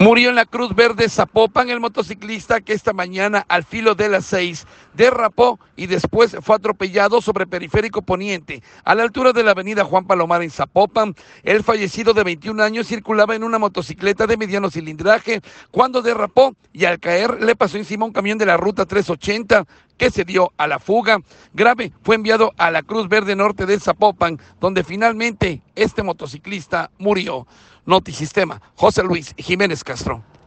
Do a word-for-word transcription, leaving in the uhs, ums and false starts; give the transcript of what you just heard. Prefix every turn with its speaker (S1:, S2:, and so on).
S1: Murió en la Cruz Verde Zapopan el motociclista que esta mañana al filo de las seis derrapó y después fue atropellado sobre Periférico Poniente a la altura de la avenida Juan Palomar en Zapopan. El fallecido de veintiún años circulaba en una motocicleta de mediano cilindraje cuando derrapó y al caer le pasó encima un camión de la ruta trescientos ochenta que se dio a la fuga. Grave fue enviado a la Cruz Verde Norte de Zapopan, donde finalmente este motociclista murió. Notisistema, José Luis Jiménez Castro.